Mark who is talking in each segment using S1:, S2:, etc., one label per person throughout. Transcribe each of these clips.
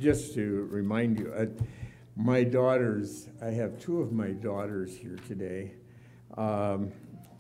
S1: just to remind you, my daughters, I have two of my daughters here today. From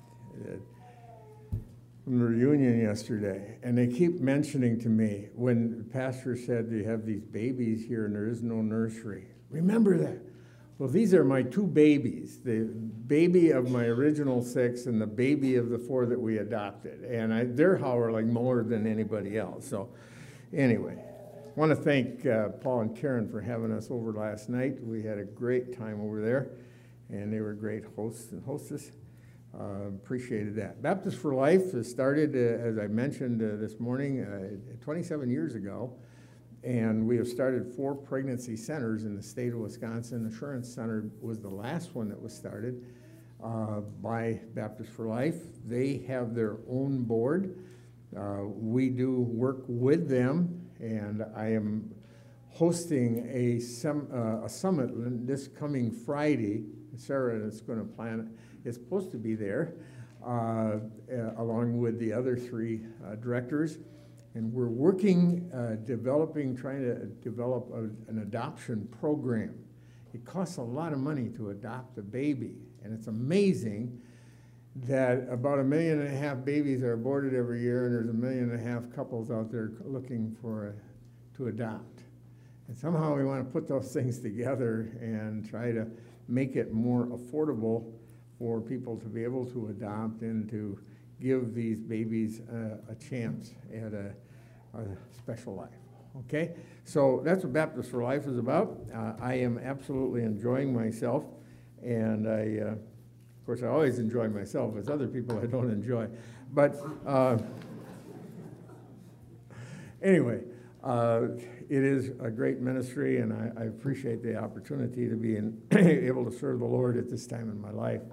S1: the reunion yesterday, and they keep mentioning to me when the pastor said they have these babies here and there is no nursery. Remember that. Well, these are my two babies, the baby of my original 6 and the baby of the 4 that we adopted. And they're howling more than anybody else. So anyway, I want to thank Paul and Karen for having us over last night. We had a great time over there, and they were great hosts and hostess. Appreciated that. Baptist for Life has started, as I mentioned this morning, 27 years ago. And we have started 4 pregnancy centers in the state of Wisconsin. Assurance Center was the last one that was started by Baptist for Life. They have their own board. We do work with them, and I am hosting a summit this coming Friday. Sarah is going to plan it. It's supposed to be there, along with the other 3 directors. And we're working, trying to develop an adoption program. It costs a lot of money to adopt a baby. And it's amazing that about 1.5 million babies are aborted every year, and there's 1.5 million couples out there looking to adopt. And somehow we want to put those things together and try to make it more affordable for people to be able to adopt and to give these babies a chance at a special life. Okay? So that's what Baptist for Life is about. I am absolutely enjoying myself, and of course, I always enjoy myself. It's other people I don't enjoy. But anyway, it is a great ministry, and I appreciate the opportunity to be able to serve the Lord at this time in my life.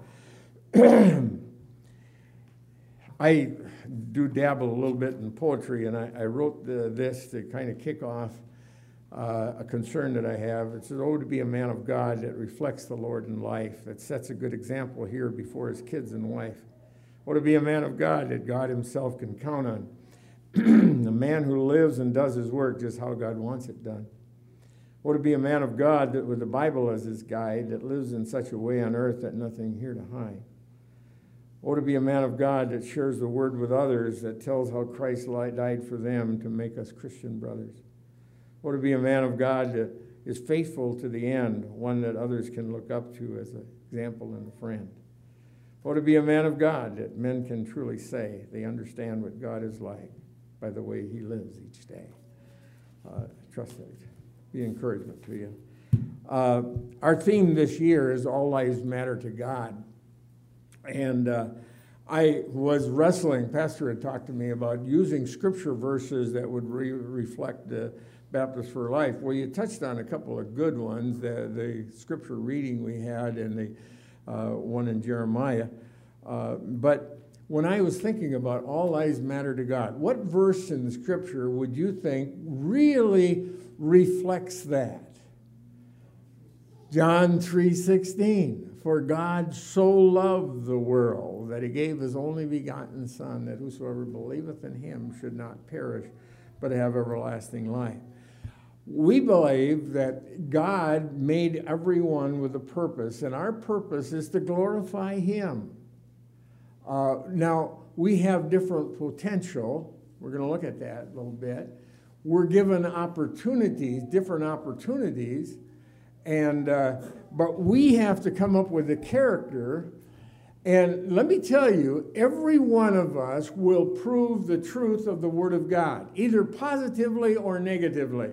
S1: I do dabble a little bit in poetry, and I wrote this to kind of kick off a concern that I have. It says, "Oh, to be a man of God that reflects the Lord in life, that sets a good example here before his kids and wife. Oh, to be a man of God that God himself can count on. A man who lives and does his work just how God wants it done. Oh, to be a man of God that with the Bible as his guide, that lives in such a way on earth that nothing here to hide. Oh, to be a man of God that shares the word with others, that tells how Christ died for them to make us Christian brothers. Oh, to be a man of God that is faithful to the end, one that others can look up to as an example and a friend. Oh, to be a man of God that men can truly say they understand what God is like by the way he lives each day." Trust that. Be encouragement to you. Our theme this year is All Lives Matter to God. And I was wrestling, Pastor had talked to me about using scripture verses that would reflect the Baptist for Life. Well, you touched on a couple of good ones, the scripture reading we had and the one in Jeremiah. But when I was thinking about all lives matter to God, what verse in the scripture would you think really reflects that? John 3:16. "For God so loved the world that he gave his only begotten Son, that whosoever believeth in him should not perish, but have everlasting life." We believe that God made everyone with a purpose, and our purpose is to glorify him. Now, we have different potential. We're going to look at that a little bit. We're given opportunities, different opportunities, and but we have to come up with a character. And let me tell you, every one of us will prove the truth of the Word of God, either positively or negatively.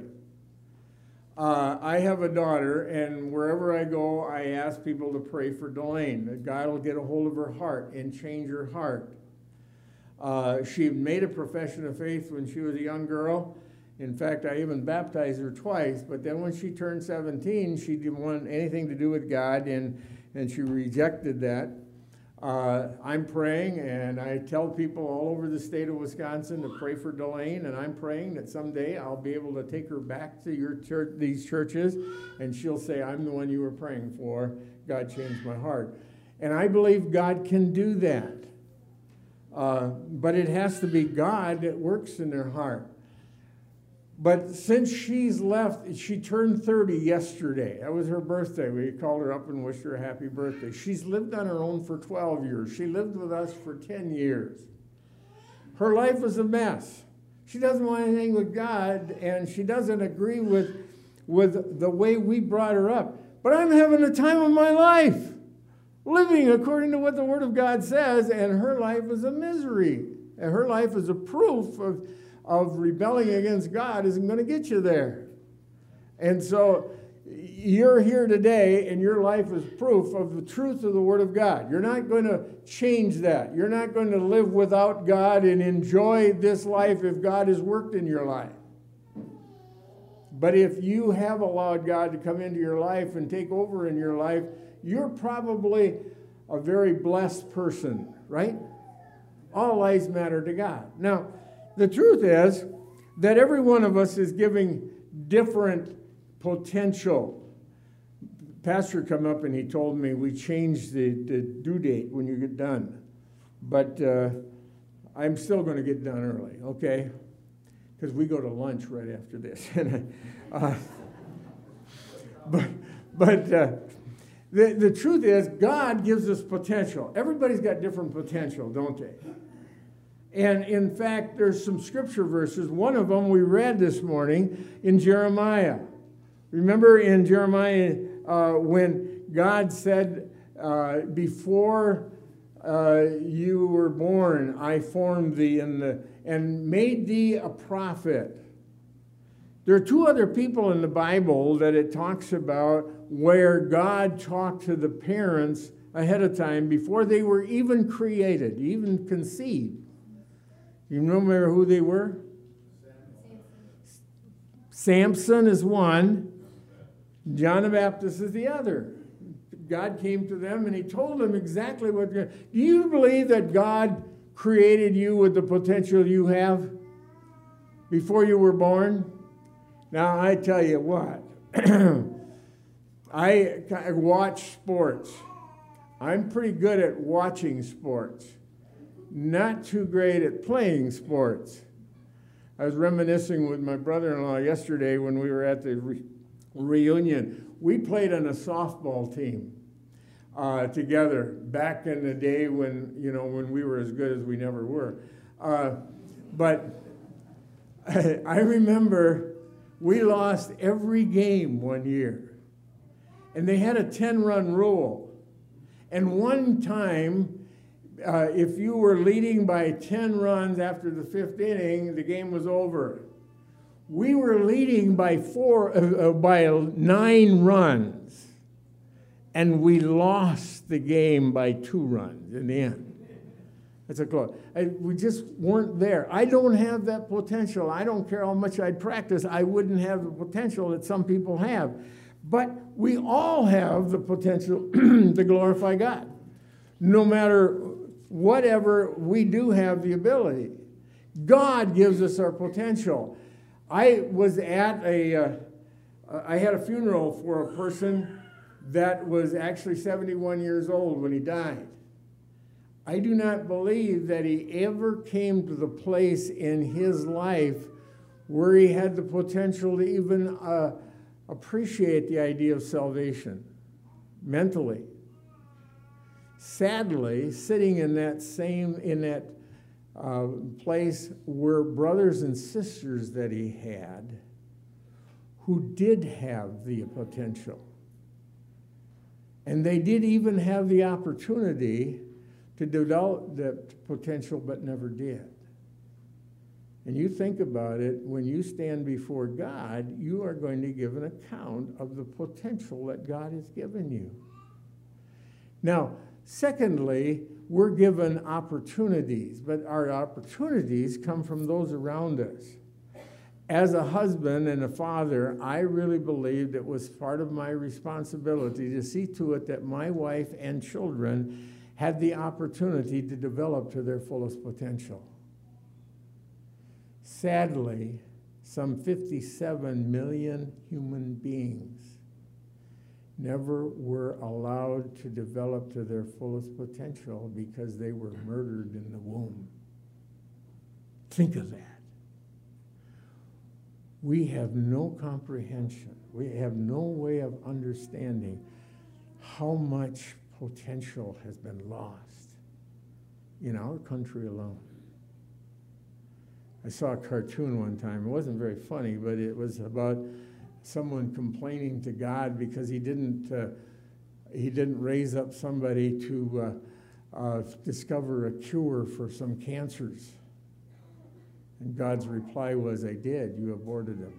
S1: I have a daughter, and wherever I go, I ask people to pray for Delane, that God will get a hold of her heart and change her heart. She made a profession of faith when she was a young girl. In fact, I even baptized her twice, but then when she turned 17, she didn't want anything to do with God, and she rejected that. I'm praying, and I tell people all over the state of Wisconsin to pray for Delane, and I'm praying that someday I'll be able to take her back to your church, these churches, and she'll say, "I'm the one you were praying for. God changed my heart." And I believe God can do that. But it has to be God that works in their heart. But since she's left, she turned 30 yesterday. That was her birthday. We called her up and wished her a happy birthday. She's lived on her own for 12 years. She lived with us for 10 years. Her life is a mess. She doesn't want anything with God, and she doesn't agree with the way we brought her up. But I'm having the time of my life, living according to what the Word of God says, and her life is a misery. And her life is a proof of rebelling against God isn't going to get you there. And so you're here today, and your life is proof of the truth of the Word of God. You're not going to change that. You're not going to live without God and enjoy this life if God has worked in your life. But if you have allowed God to come into your life and take over in your life, you're probably a very blessed person, right? All lives matter to God. Now, the truth is that every one of us is giving different potential. Pastor come up and he told me we changed the due date when you get done. But I'm still going to get done early, okay? Because we go to lunch right after this. The truth is, God gives us potential. Everybody's got different potential, don't they? And in fact, there's some scripture verses. One of them we read this morning in Jeremiah. Remember in Jeremiah when God said, before you were born, I formed thee and made thee a prophet. There are two other people in the Bible that it talks about where God talked to the parents ahead of time before they were even created, even conceived. You remember who they were? Samson is one. John the Baptist is the other. God came to them and he told them exactly what. Do you believe that God created you with the potential you have before you were born? Now, I tell you what, I watch sports. I'm pretty good at watching sports, not too great at playing sports. I was reminiscing with my brother-in-law yesterday when we were at the reunion. We played on a softball team together back in the day when we were as good as we never were. But I remember we lost every game one year. And they had a 10-run rule. And one time, if you were leading by 10 runs after the fifth inning, the game was over. We were leading by 9 runs. And we lost the game by 2 runs in the end. That's a close. We just weren't there. I don't have that potential. I don't care how much I'd practice. I wouldn't have the potential that some people have. But we all have the potential to glorify God. No matter whatever, we do have the ability. God gives us our potential. I was at I had a funeral for a person that was actually 71 years old when he died. I do not believe that he ever came to the place in his life where he had the potential to even appreciate the idea of salvation mentally. Sadly, sitting in that place were brothers and sisters that he had who did have the potential. And they did even have the opportunity to develop that potential, but never did. And you think about it, when you stand before God, you are going to give an account of the potential that God has given you. Now, secondly, we're given opportunities, but our opportunities come from those around us. As a husband and a father, I really believed it was part of my responsibility to see to it that my wife and children had the opportunity to develop to their fullest potential. Sadly, some 57 million human beings never were allowed to develop to their fullest potential because they were murdered in the womb. Think of that. we have no comprehension. We have no way of understanding how much potential has been lost in our country alone. I saw a cartoon one time. It wasn't very funny, but it was about someone complaining to God because he didn't raise up somebody to discover a cure for some cancers. And God's reply was, I did. You aborted him.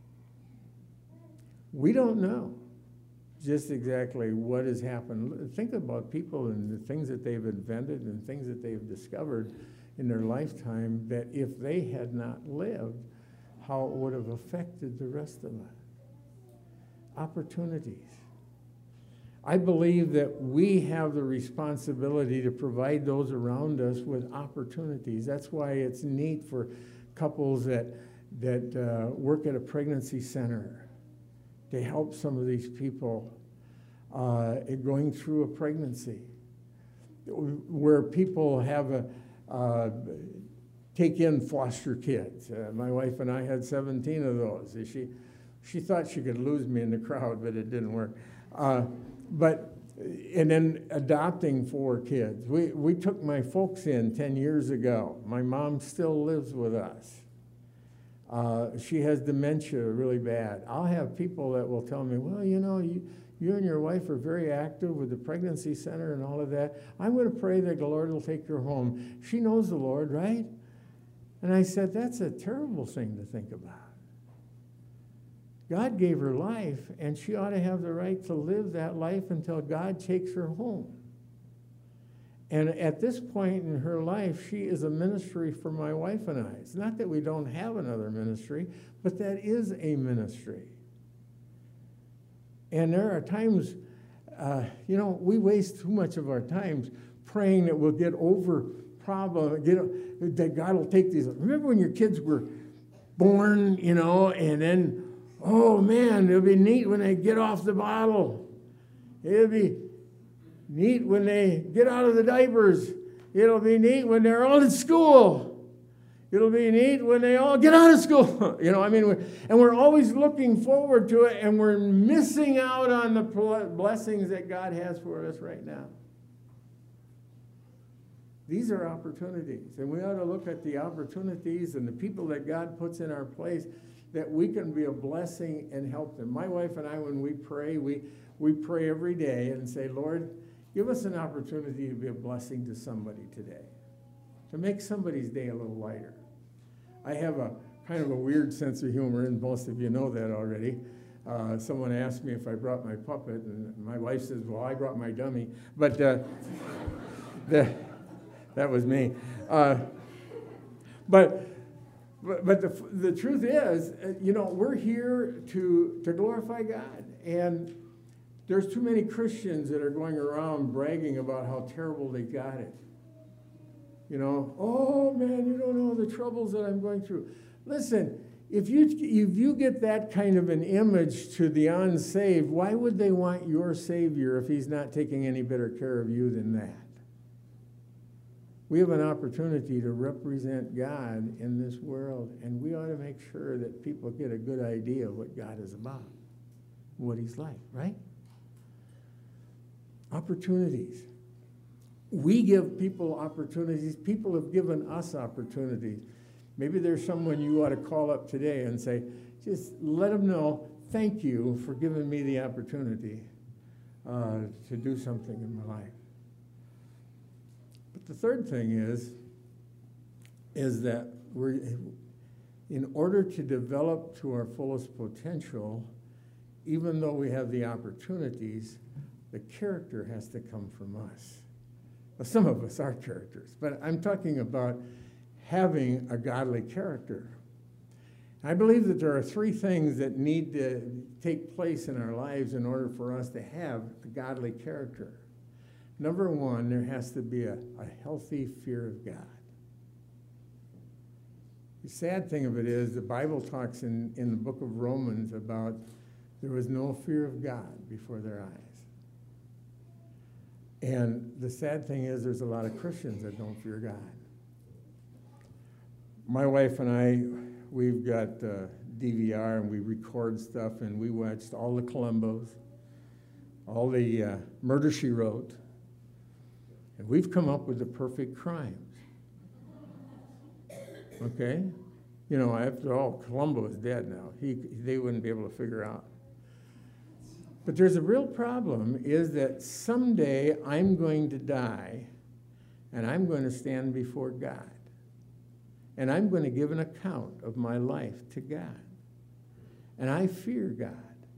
S1: We don't know just exactly what has happened. Think about people and the things that they've invented and things that they've discovered in their lifetime that if they had not lived, how it would have affected the rest of us. Opportunities. I believe that we have the responsibility to provide those around us with opportunities. That's why it's neat for couples that work at a pregnancy center to help some of these people going through a pregnancy, where people have take in foster kids. My wife and I had 17 of those. She thought she could lose me in the crowd, but it didn't work. And then adopting 4 kids. We took my folks in 10 years ago. My mom still lives with us. She has dementia really bad. I'll have people that will tell me, well, you know, you and your wife are very active with the pregnancy center and all of that. I'm going to pray that the Lord will take her home. She knows the Lord, right? And I said, that's a terrible thing to think about. God gave her life, and she ought to have the right to live that life until God takes her home. And at this point in her life, she is a ministry for my wife and I. It's not that we don't have another ministry, but that is a ministry. And there are times, we waste too much of our times praying that we'll get over problems, that God will take these. Remember when your kids were born, and then, oh man, it'll be neat when they get off the bottle. It'll be neat when they get out of the diapers. It'll be neat when they're all in school. It'll be neat when they all get out of school. And we're always looking forward to it, and we're missing out on the blessings that God has for us right now. These are opportunities, and we ought to look at the opportunities and the people that God puts in our place that we can be a blessing and help them. My wife and I, when we pray, we pray every day and say, Lord, give us an opportunity to be a blessing to somebody today, to make somebody's day a little lighter. I have a kind of a weird sense of humor, and most of you know that already. Someone asked me if I brought my puppet, and my wife says, well, I brought my dummy. But that was me. But the truth is, we're here to glorify God. And there's too many Christians that are going around bragging about how terrible they got it. Oh man, you don't know the troubles that I'm going through. Listen, if you get that kind of an image to the unsaved, why would they want your Savior if he's not taking any better care of you than that? We have an opportunity to represent God in this world, and we ought to make sure that people get a good idea of what God is about, what he's like, right? Opportunities. We give people opportunities. People have given us opportunities. Maybe there's someone you ought to call up today and say, just let them know, thank you for giving me the opportunity to do something in my life. But the third thing is that in order to develop to our fullest potential, even though we have the opportunities, the character has to come from us. Well, some of us are characters, but I'm talking about having a godly character. I believe that there are 3 things that need to take place in our lives in order for us to have a godly character. Number 1, there has to be a healthy fear of God. The sad thing of it is the Bible talks in the book of Romans about there was no fear of God before their eyes. And the sad thing is there's a lot of Christians that don't fear God. My wife and I, we've got DVR and we record stuff, and we watched all the Columbos, all the Murder, She Wrote, and we've come up with the perfect crimes. Okay? You know, after all, Columbo is dead now. They wouldn't be able to figure out. But there's a real problem, is that someday I'm going to die, and I'm going to stand before God. And I'm going to give an account of my life to God. And I fear God.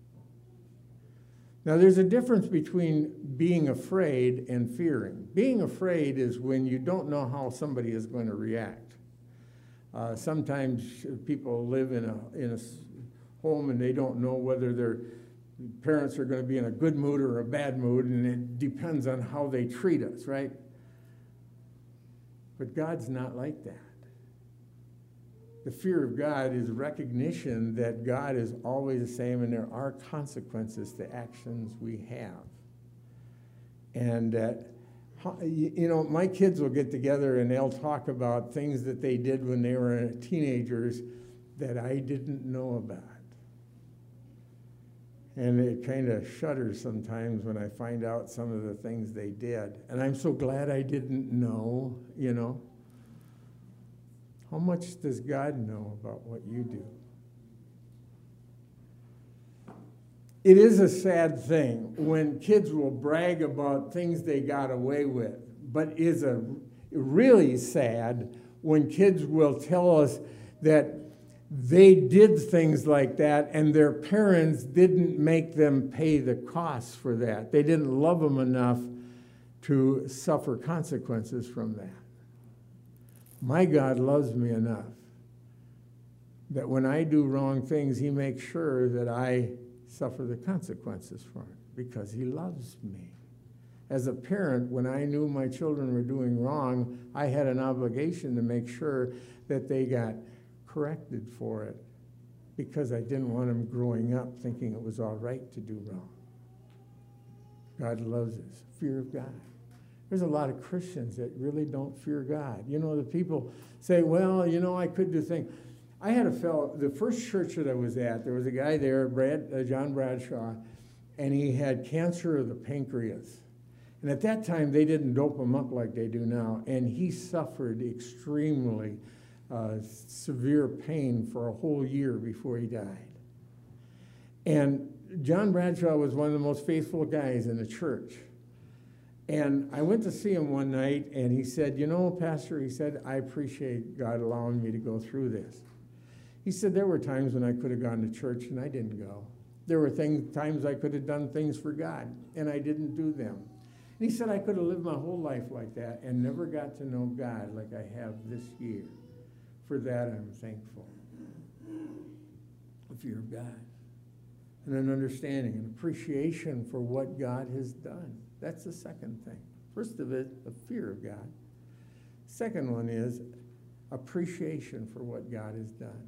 S1: Now, there's a difference between being afraid and fearing. Being afraid is when you don't know how somebody is going to react. Sometimes people live in a home and they don't know whether their parents are going to be in a good mood or a bad mood, and it depends on how they treat us, right? But God's not like that. The fear of God is recognition that God is always the same and there are consequences to actions we have. And that, you know, my kids will get together and they'll talk about things that they did when they were teenagers that I didn't know about. And it kind of shudders sometimes when I find out some of the things they did. And I'm so glad I didn't know, you know. How much does God know about what you do? It is a sad thing when kids will brag about things they got away with, but is a really sad when kids will tell us that they did things like that and their parents didn't make them pay the costs for that. They didn't love them enough to suffer consequences from that. My God loves me enough that when I do wrong things, he makes sure that I suffer the consequences for it because he loves me. As a parent, when I knew my children were doing wrong, I had an obligation to make sure that they got corrected for it because I didn't want them growing up thinking it was all right to do wrong. God loves us. Fear of God. There's a lot of Christians that really don't fear God. You know, the people say, well, you know, I could do things. I had a fellow, the first church that I was at, there was a guy there, John Bradshaw, and he had cancer of the pancreas. And at that time, they didn't dope him up like they do now, and he suffered extremely severe pain for a whole year before he died. And John Bradshaw was one of the most faithful guys in the church. And I went to see him one night, and he said, you know, Pastor, he said, I appreciate God allowing me to go through this. He said, there were times when I could have gone to church, and I didn't go. There were times I could have done things for God, and I didn't do them. And he said, I could have lived my whole life like that and never got to know God like I have this year. For that, I'm thankful. The fear of God. And an understanding, an appreciation for what God has done. That's the second thing. First of it, the fear of God. Second one is appreciation for what God has done.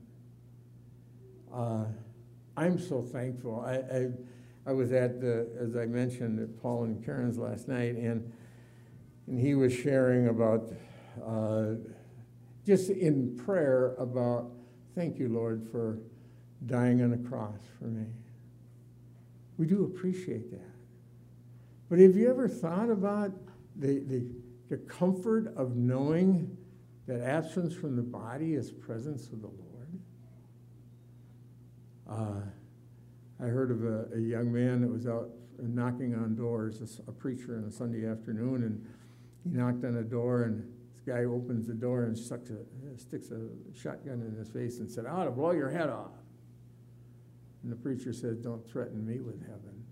S1: I'm so thankful. I was at as I mentioned, at Paul and Karen's last night, and he was sharing about, just in prayer about, thank you, Lord, for dying on a cross for me. We do appreciate that. But have you ever thought about the comfort of knowing that absence from the body is presence of the Lord? I heard of a young man that was out knocking on doors, a preacher on a Sunday afternoon, and he knocked on a door, and this guy opens the door and sticks a shotgun in his face and said, I ought to blow your head off. And the preacher said, don't threaten me with heaven.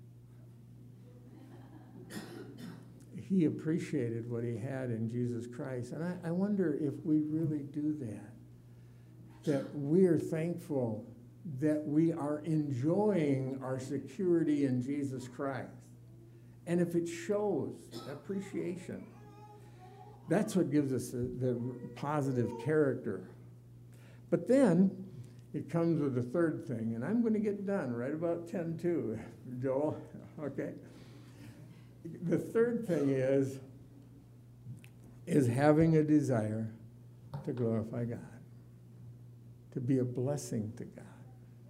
S1: He appreciated what he had in Jesus Christ. And I wonder if we really do that we are thankful that we are enjoying our security in Jesus Christ. And if it shows appreciation, that's what gives us the positive character. But then it comes with the third thing, and I'm going to get done right about 10:02, Joel, okay? The third thing is having a desire to glorify God, to be a blessing to God.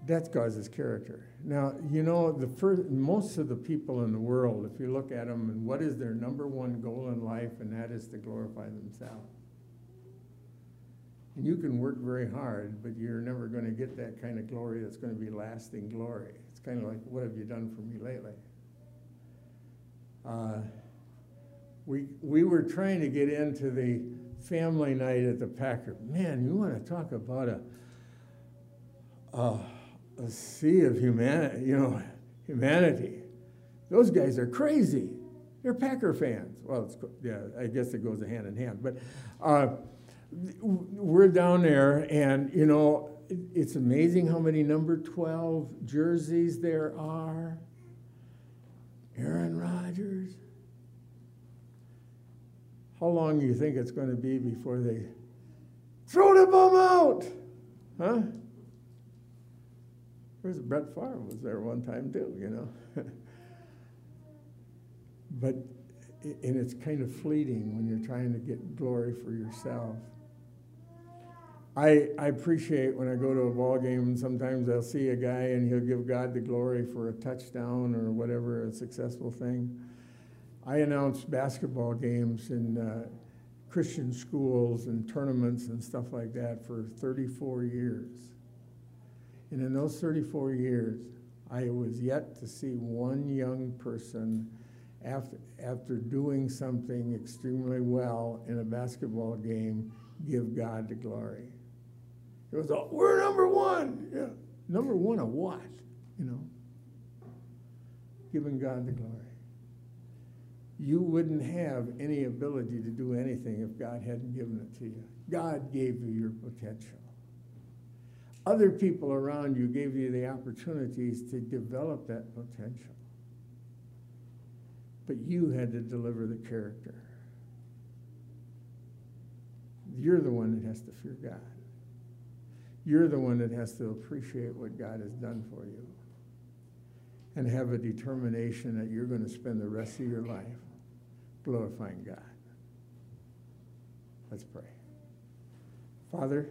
S1: That's God's character. Now, most of the people in the world, if you look at them, and what is their number one goal in life, and that is to glorify themselves. And you can work very hard, but you're never going to get that kind of glory that's going to be lasting glory. It's kind of like, what have you done for me lately? We were trying to get into the family night at the Packer. Man, you want to talk about a sea of humanity. Those guys are crazy. They're Packer fans. Well, I guess it goes hand in hand. But we're down there, and, it's amazing how many number 12 jerseys there are. Aaron Rodgers. How long do you think it's going to be before they throw the bum out? Huh? There's Brett Favre was there one time too, But, and it's kind of fleeting when you're trying to get glory for yourself. I appreciate when I go to a ball game, and sometimes I'll see a guy and he'll give God the glory for a touchdown or whatever, a successful thing. I announce basketball games in Christian schools and tournaments and stuff like that for 34 years. And in those 34 years, I was yet to see one young person after doing something extremely well in a basketball game give God the glory. It was all, we're number one. Yeah. Number one of what? Giving God the glory. You wouldn't have any ability to do anything if God hadn't given it to you. God gave you your potential. Other people around you gave you the opportunities to develop that potential. But you had to deliver the character. You're the one that has to fear God. You're the one that has to appreciate what God has done for you and have a determination that you're going to spend the rest of your life glorifying God. Let's pray. Father,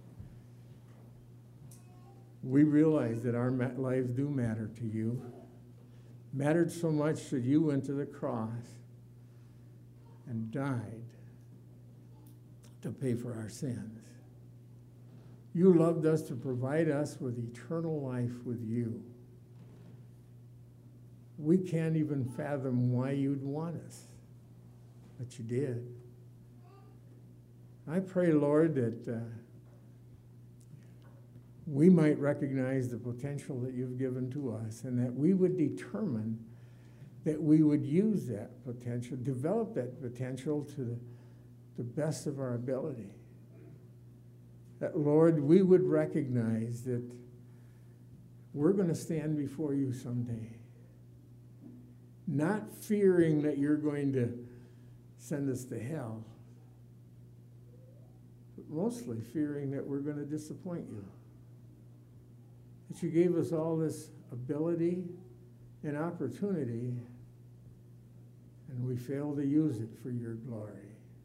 S1: we realize that our lives do matter to you. Mattered so much that you went to the cross and died to pay for our sins. You loved us to provide us with eternal life with you. We can't even fathom why you'd want us, but you did. I pray, Lord, that we might recognize the potential that you've given to us, and that we would determine that we would use that potential, develop that potential to the best of our ability. That, Lord, we would recognize that we're going to stand before you someday, not fearing that you're going to send us to hell, but mostly fearing that we're going to disappoint you. That you gave us all this ability and opportunity, and we failed to use it for your glory.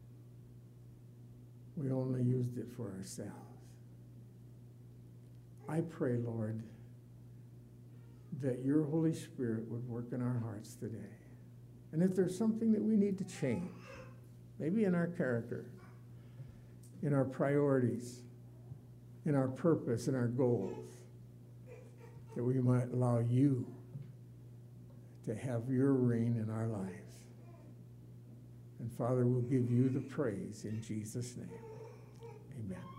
S1: We only used it for ourselves. I pray, Lord, that your Holy Spirit would work in our hearts today. And if there's something that we need to change, maybe in our character, in our priorities, in our purpose, in our goals, that we might allow you to have your reign in our lives. And Father, we'll give you the praise in Jesus' name. Amen.